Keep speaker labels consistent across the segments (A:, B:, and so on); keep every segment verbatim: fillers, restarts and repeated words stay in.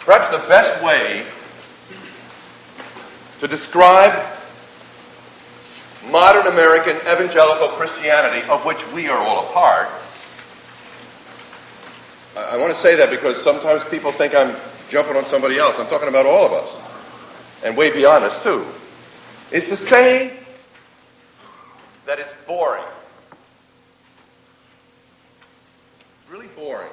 A: Perhaps the best way to describe modern American evangelical Christianity, of which we are all a part. I want to say that because sometimes people think I'm jumping on somebody else. I'm talking about all of us, and way beyond us too, is to say that it's boring. Really boring.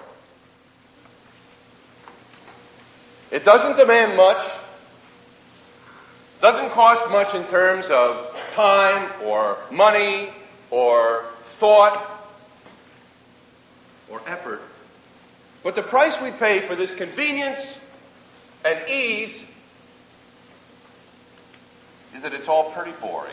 A: It doesn't demand much, doesn't cost much in terms of time or money or thought or effort. But the price we pay for this convenience and ease is that it's all pretty boring.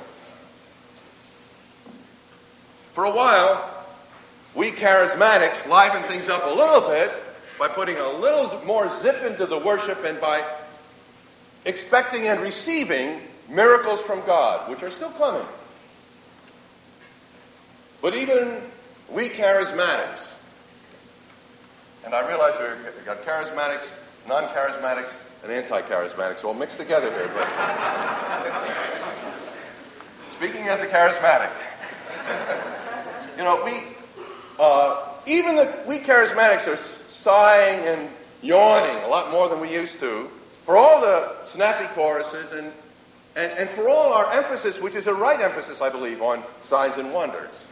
A: For a while, we charismatics liven things up a little bit by putting a little more zip into the worship and by expecting and receiving miracles from God, which are still coming. But even we charismatics, and I realize we've got charismatics, non-charismatics, and anti-charismatics all mixed together here, but speaking as a charismatic, you know, we, uh, even the, we charismatics are sighing and yawning a lot more than we used to for all the snappy choruses and, and, and for all our emphasis, which is a right emphasis, I believe, on signs and wonders.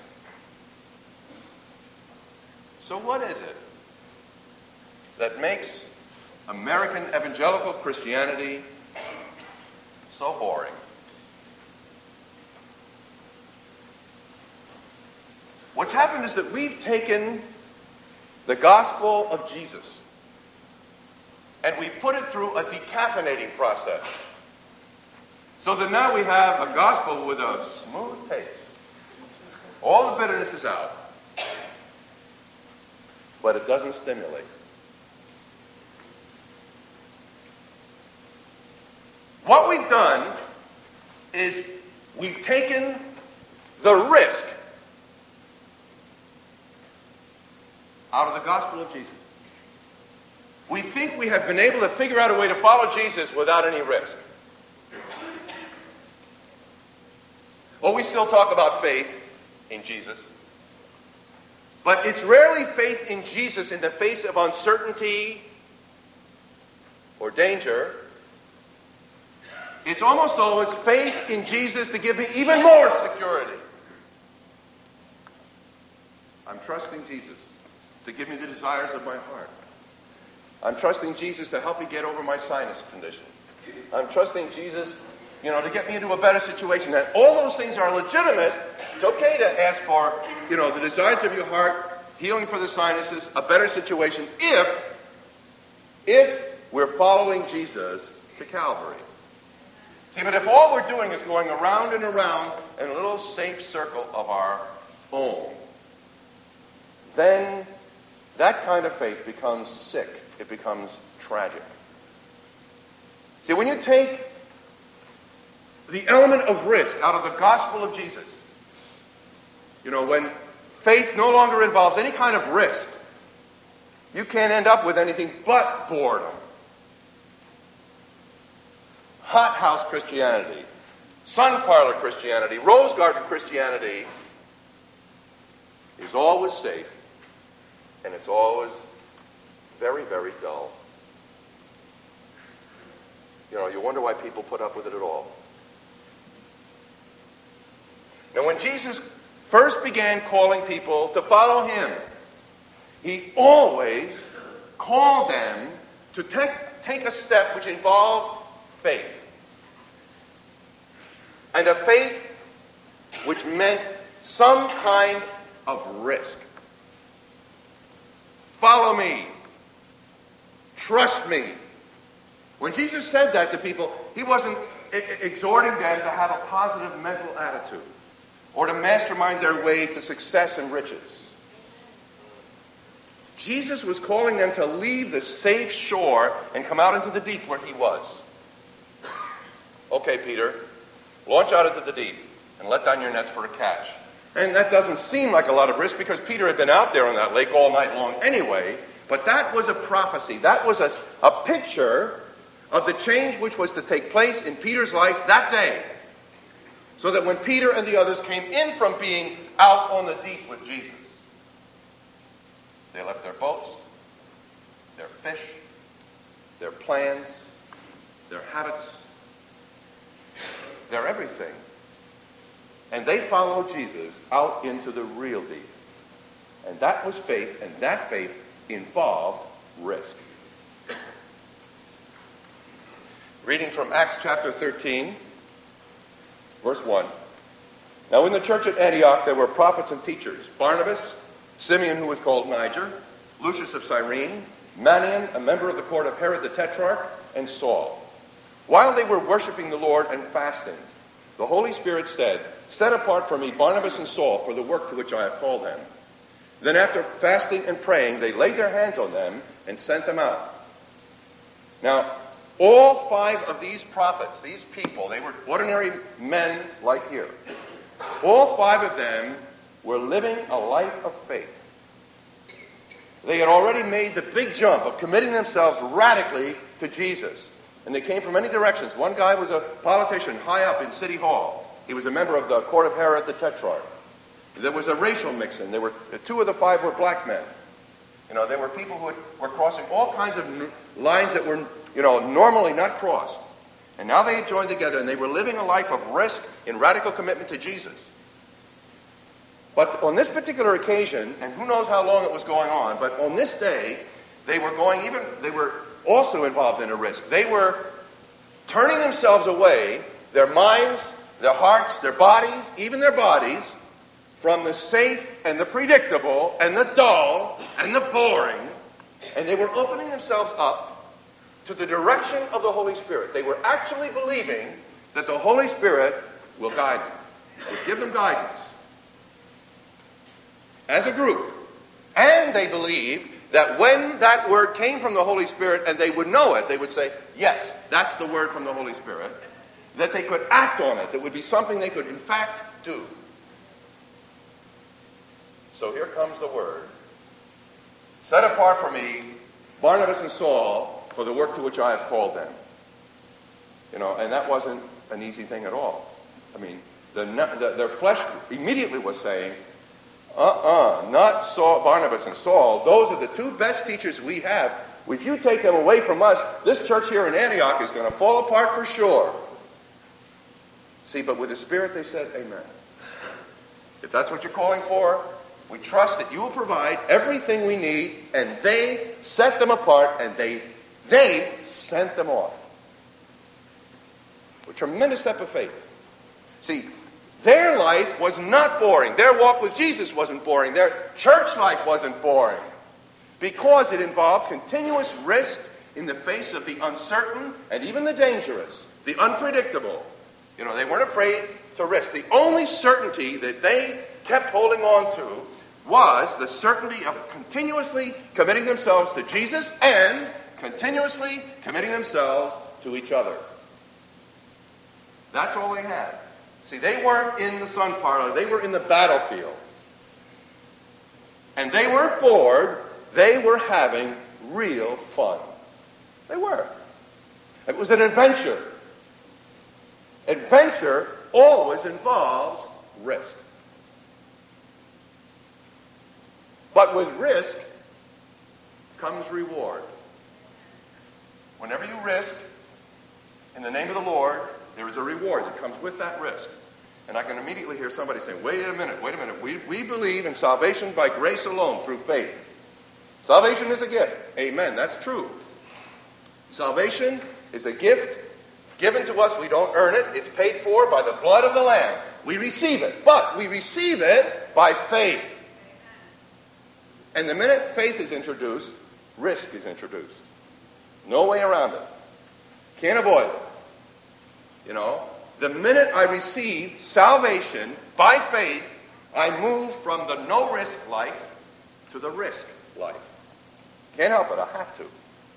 A: So what is it that makes American evangelical Christianity so boring? What's happened is that we've taken the gospel of Jesus and we put it through a decaffeinating process. So that now we have a gospel with a smooth taste. All the bitterness is out. But it doesn't stimulate. What we've done is we've taken the risk out of the gospel of Jesus. We think we have been able to figure out a way to follow Jesus without any risk. Well, we still talk about faith in Jesus. But it's rarely faith in Jesus in the face of uncertainty or danger. It's almost always faith in Jesus to give me even more security. I'm trusting Jesus to give me the desires of my heart. I'm trusting Jesus to help me get over my sinus condition. I'm trusting Jesus, you know, to get me into a better situation. And all those things are legitimate. It's okay to ask for, you know, the desires of your heart, healing for the sinuses, a better situation, if, if we're following Jesus to Calvary. See, but if all we're doing is going around and around in a little safe circle of our own, then that kind of faith becomes sick. It becomes tragic. See, when you take the element of risk out of the gospel of Jesus, you know, when faith no longer involves any kind of risk, you can't end up with anything but boredom. Hothouse Christianity, sun parlor Christianity, rose garden Christianity is always safe, and it's always very, very dull. You know, you wonder why people put up with it at all. Now, when Jesus first began calling people to follow him, he always called them to take, take a step which involved faith. And a faith which meant some kind of risk. Follow me. Trust me. When Jesus said that to people, he wasn't exhorting them to have a positive mental attitude or to mastermind their way to success and riches. Jesus was calling them to leave the safe shore and come out into the deep where he was. Okay, Peter, launch out into the deep and let down your nets for a catch. And that doesn't seem like a lot of risk because Peter had been out there on that lake all night long anyway. But that was a prophecy. That was a, a picture of the change which was to take place in Peter's life that day. So that when Peter and the others came in from being out on the deep with Jesus, they left their boats, their fish, their plans, their habits, their everything. And they followed Jesus out into the real deep. And that was faith, and that faith involved risk. Reading from Acts chapter thirteen, verse one. Now in the church at Antioch there were prophets and teachers: Barnabas, Simeon who was called Niger, Lucius of Cyrene, Manaen, a member of the court of Herod the Tetrarch, and Saul. While they were worshiping the Lord and fasting, the Holy Spirit said, "Set apart for me Barnabas and Saul for the work to which I have called them." Then after fasting and praying, they laid their hands on them and sent them out. Now, all five of these prophets, these people, they were ordinary men like here. All five of them were living a life of faith. They had already made the big jump of committing themselves radically to Jesus. And they came from many directions. One guy was a politician high up in City Hall. He was a member of the court of Herod the Tetrarch. There was a racial mix-in. There were two of the five were black men. You know, there were people who were crossing all kinds of lines that were, you know, normally not crossed. And now they had joined together, and they were living a life of risk in radical commitment to Jesus. But on this particular occasion, and who knows how long it was going on, but on this day, they were going even, they were also involved in a risk. They were turning themselves away, their minds, their hearts, their bodies, even their bodies, from the safe and the predictable and the dull and the boring, and they were opening themselves up to the direction of the Holy Spirit. They were actually believing that the Holy Spirit will guide them, will give them guidance as a group. And they believed that when that word came from the Holy Spirit and they would know it, they would say, yes, that's the word from the Holy Spirit, that they could act on it, that would be something they could in fact do. So here comes the word. Set apart for me Barnabas and Saul for the work to which I have called them. You know, and that wasn't an easy thing at all. I mean, the, the, their flesh immediately was saying, uh-uh, not Saul, Barnabas and Saul. Those are the two best teachers we have. If you take them away from us, this church here in Antioch is going to fall apart for sure. See, but with the Spirit they said, amen. If that's what you're calling for, we trust that you will provide everything we need, and they set them apart, and they they sent them off. A tremendous step of faith. See, their life was not boring. Their walk with Jesus wasn't boring. Their church life wasn't boring, because it involved continuous risk in the face of the uncertain and even the dangerous, the unpredictable. You know, they weren't afraid to risk. The only certainty that they kept holding on to was the certainty of continuously committing themselves to Jesus and continuously committing themselves to each other. That's all they had. See, they weren't in the sun parlor. They were in the battlefield. And they weren't bored. They were having real fun. They were. It was an adventure. Adventure always involves risk. But with risk comes reward. Whenever you risk in the name of the Lord, there is a reward that comes with that risk. And I can immediately hear somebody saying, wait a minute, wait a minute. We, we believe in salvation by grace alone, through faith. Salvation is a gift. Amen, that's true. Salvation is a gift given to us. We don't earn it. It's paid for by the blood of the Lamb. We receive it. But we receive it by faith. And the minute faith is introduced, risk is introduced. No way around it. Can't avoid it. You know, the minute I receive salvation by faith, I move from the no-risk life to the risk life. Can't help it. I have to.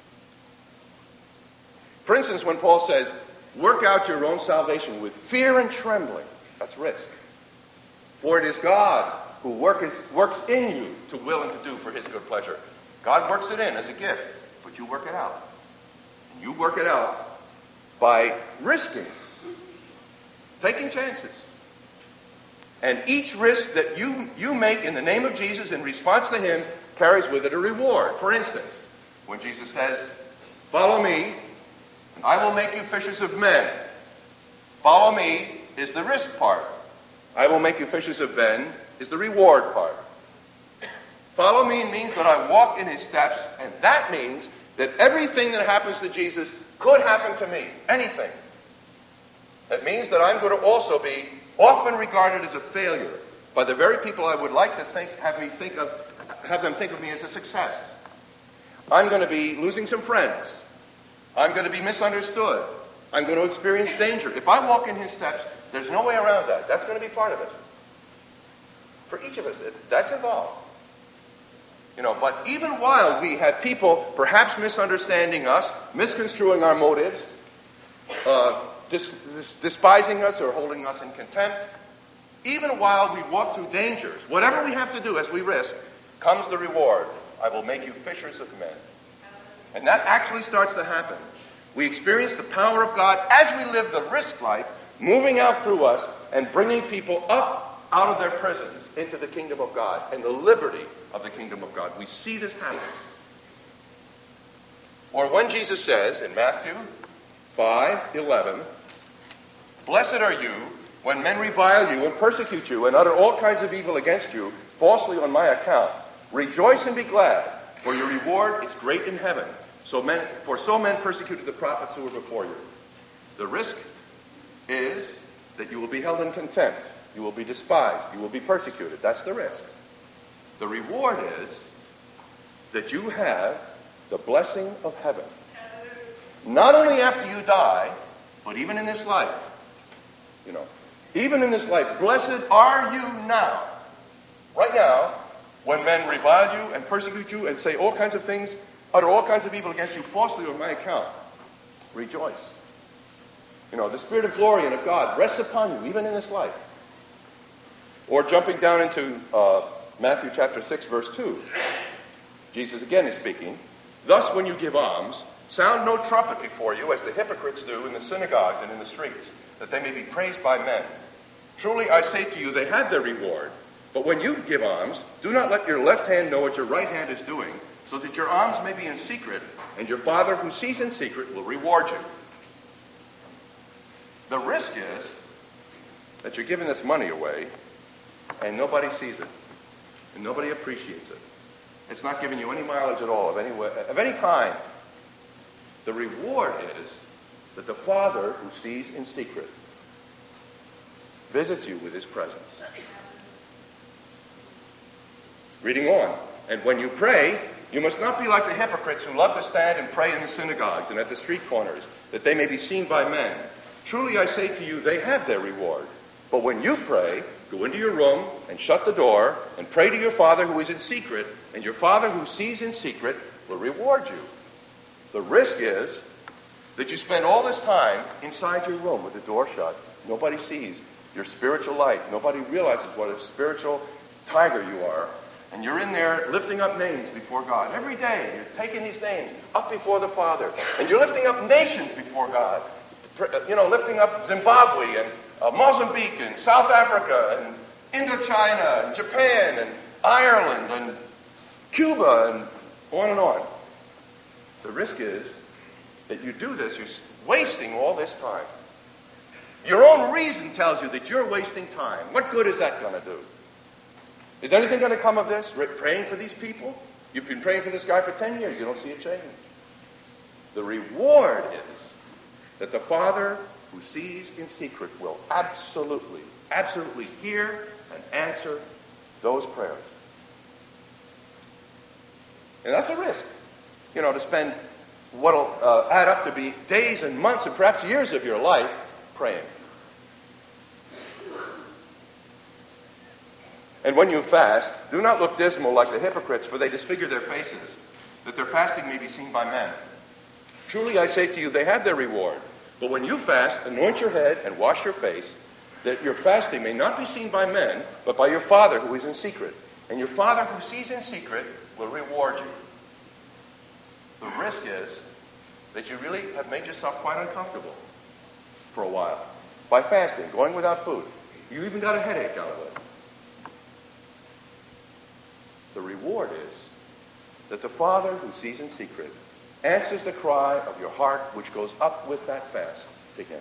A: For instance, when Paul says, work out your own salvation with fear and trembling, that's risk. For it is God who work is, works in you to will and to do for his good pleasure. God works it in as a gift, but you work it out. And you work it out by risking, taking chances. And each risk that you, you make in the name of Jesus in response to him carries with it a reward. For instance, when Jesus says, "Follow me, and I will make you fishers of men." Follow me is the risk part. "I will make you fishers of men" is the reward part. Follow me means that I walk in his steps, and that means that everything that happens to Jesus could happen to me. Anything. That means that I'm going to also be often regarded as a failure by the very people I would like to think, have me think of, have them think of me as a success. I'm going to be losing some friends. I'm going to be misunderstood. I'm going to experience danger. If I walk in his steps, there's no way around that. That's going to be part of it. For each of us, that's involved. You know, but even while we have people perhaps misunderstanding us, misconstruing our motives, uh, dis- dis- despising us or holding us in contempt, even while we walk through dangers, whatever we have to do as we risk, comes the reward. "I will make you fishers of men." And that actually starts to happen. We experience the power of God as we live the risk life, moving out through us and bringing people up out of their prisons into the kingdom of God and the liberty of the kingdom of God. We see this happen. Or when Jesus says in Matthew five eleven, "Blessed are you when men revile you and persecute you and utter all kinds of evil against you falsely on my account. Rejoice and be glad, for your reward is great in heaven. So men, for so men persecuted the prophets who were before you." The risk is that you will be held in contempt. You will be despised. You will be persecuted. That's the risk. The reward is that you have the blessing of heaven. Not only after you die, but even in this life. You know, even in this life, blessed are you now. Right now, when men revile you and persecute you and say all kinds of things, utter all kinds of evil against you falsely on my account, rejoice. You know, the Spirit of glory and of God rests upon you even in this life. Or jumping down into uh, Matthew chapter six, verse two. Jesus again is speaking. "Thus when you give alms, sound no trumpet before you, as the hypocrites do in the synagogues and in the streets, that they may be praised by men. Truly I say to you, they have their reward. But when you give alms, do not let your left hand know what your right hand is doing, so that your alms may be in secret, and your Father who sees in secret will reward you." The risk is that you're giving this money away, and nobody sees it, and nobody appreciates it. It's not giving you any mileage at all of any way, of any kind. The reward is that the Father who sees in secret visits you with his presence. Reading on. "And when you pray, you must not be like the hypocrites who love to stand and pray in the synagogues and at the street corners, that they may be seen by men. Truly I say to you, they have their reward. But when you pray, go into your room and shut the door and pray to your Father who is in secret, and your Father who sees in secret will reward you." The risk is that you spend all this time inside your room with the door shut. Nobody sees your spiritual life. Nobody realizes what a spiritual tiger you are. And you're in there lifting up names before God. Every day you're taking these names up before the Father. And you're lifting up nations before God. You know, lifting up Zimbabwe and uh, Mozambique and South Africa and Indochina and Japan and Ireland and Cuba and on and on. The risk is that you do this, you're wasting all this time. Your own reason tells you that you're wasting time. What good is that going to do? Is anything going to come of this? Praying for these people? You've been praying for this guy for ten years. You don't see a change. The reward is that the Father who sees in secret will absolutely, absolutely hear and answer those prayers. And that's a risk, you know, to spend what will uh, add up to be days and months and perhaps years of your life praying. And when you fast, do not look dismal like the hypocrites, for they disfigure their faces, that their fasting may be seen by men. Truly I say to you, they have their reward. But when you fast, anoint your head and wash your face, that your fasting may not be seen by men, but by your Father who is in secret. And your Father who sees in secret will reward you. The risk is that you really have made yourself quite uncomfortable for a while by fasting, going without food. You even got a headache out of it. The reward is that the Father who sees in secret answers the cry of your heart, which goes up with that fast to him.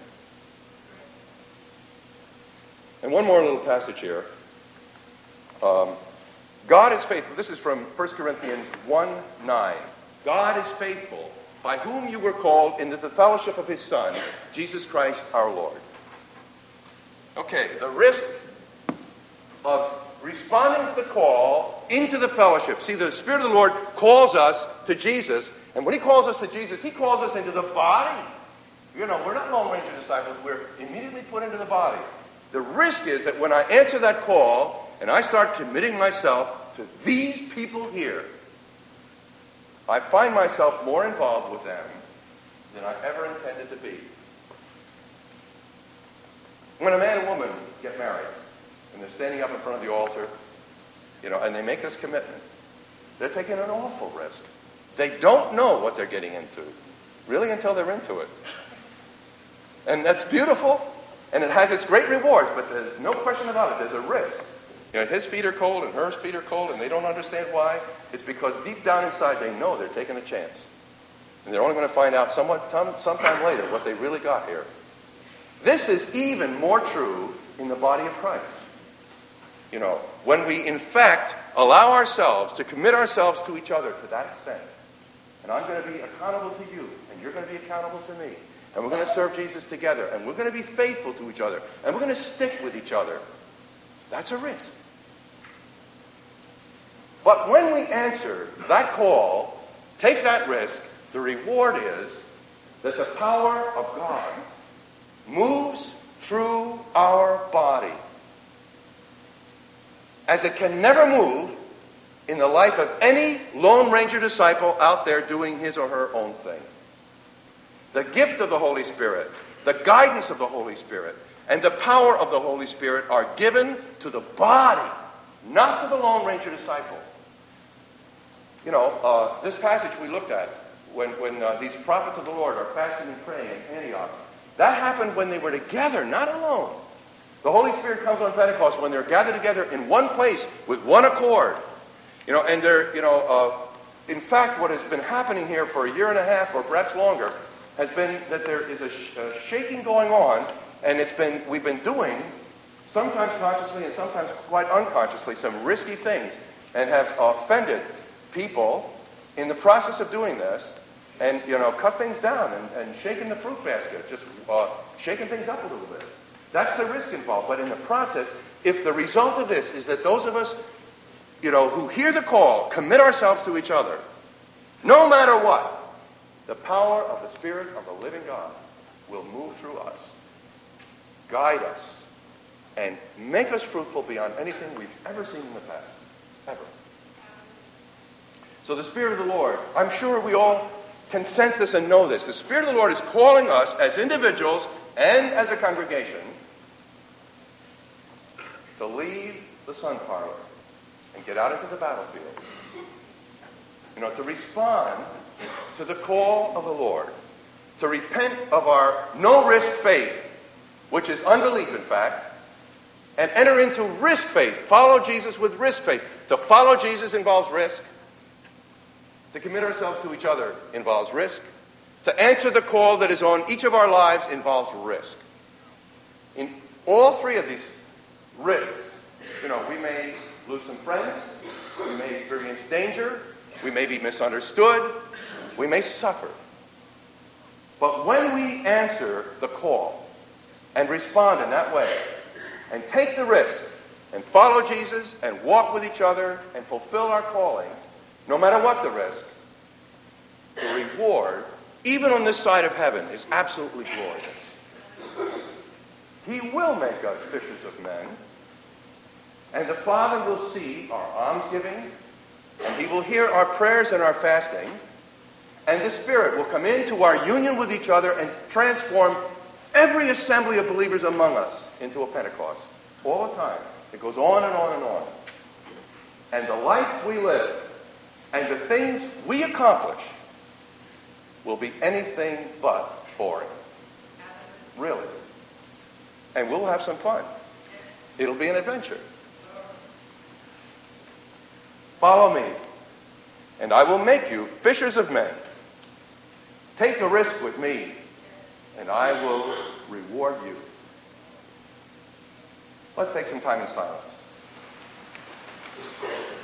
A: And one more little passage here. Um, God is faithful. This is from First Corinthians one nine. God is faithful, by whom you were called into the fellowship of his Son, Jesus Christ our Lord. Okay, the risk of responding to the call into the fellowship. See, the Spirit of the Lord calls us to Jesus, and when he calls us to Jesus, he calls us into the body. You know, we're not Lone Ranger disciples. We're immediately put into the body. The risk is that when I answer that call and I start committing myself to these people here, I find myself more involved with them than I ever intended to be. When a man and woman get married and they're standing up in front of the altar, you know, and they make this commitment, they're taking an awful risk. They don't know what they're getting into, really, until they're into it. And that's beautiful, and it has its great rewards, but there's no question about it. There's a risk. You know, his feet are cold and her feet are cold, and they don't understand why. It's because deep down inside they know they're taking a chance. And they're only going to find out somewhat, sometime later what they really got here. This is even more true in the body of Christ. You know, when we in fact allow ourselves to commit ourselves to each other to that extent, and I'm going to be accountable to you, and you're going to be accountable to me, and we're going to serve Jesus together, and we're going to be faithful to each other, and we're going to stick with each other, that's a risk. But when we answer that call, take that risk, the reward is that the power of God moves through our body as it can never move in the life of any Lone Ranger disciple out there doing his or her own thing. The gift of the Holy Spirit, the guidance of the Holy Spirit, and the power of the Holy Spirit are given to the body, not to the Lone Ranger disciple. You know, uh, this passage we looked at, when, when uh, these prophets of the Lord are fasting and praying in Antioch, that happened when they were together, not alone. The Holy Spirit comes on Pentecost when they're gathered together in one place with one accord. You know, and they're, you know, uh, in fact, what has been happening here for a year and a half or perhaps longer has been that there is a, sh- a shaking going on, and it's been, we've been doing, sometimes consciously and sometimes quite unconsciously, some risky things, and have offended people in the process of doing this, and, you know, cut things down and, and shaking the fruit basket, just uh, shaking things up a little bit. That's the risk involved. But in the process, if the result of this is that those of us, you know, who hear the call, commit ourselves to each other, no matter what, the power of the Spirit of the living God will move through us, guide us, and make us fruitful beyond anything we've ever seen in the past. Ever. So the Spirit of the Lord, I'm sure we all can sense this and know this. The Spirit of the Lord is calling us as individuals and as a congregation to leave the sun parlor and get out into the battlefield. You know, to respond to the call of the Lord, to repent of our no-risk faith, which is unbelief, in fact, and enter into risk faith. Follow Jesus with risk faith. To follow Jesus involves risk. To commit ourselves to each other involves risk. To answer the call that is on each of our lives involves risk. In all three of these risks, you know, we may lose some friends, we may experience danger, we may be misunderstood, we may suffer. But when we answer the call and respond in that way, and take the risk, and follow Jesus, and walk with each other, and fulfill our calling, no matter what the risk, the reward, even on this side of heaven, is absolutely glorious. He will make us fishers of men, and the Father will see our almsgiving, and he will hear our prayers and our fasting, and the Spirit will come into our union with each other and transform every assembly of believers among us into a Pentecost. All the time. It goes on and on and on. And the life we live and the things we accomplish will be anything but boring. Really. And we'll have some fun. It'll be an adventure. Follow me, and I will make you fishers of men. Take a risk with me, and I will reward you. Let's take some time in silence.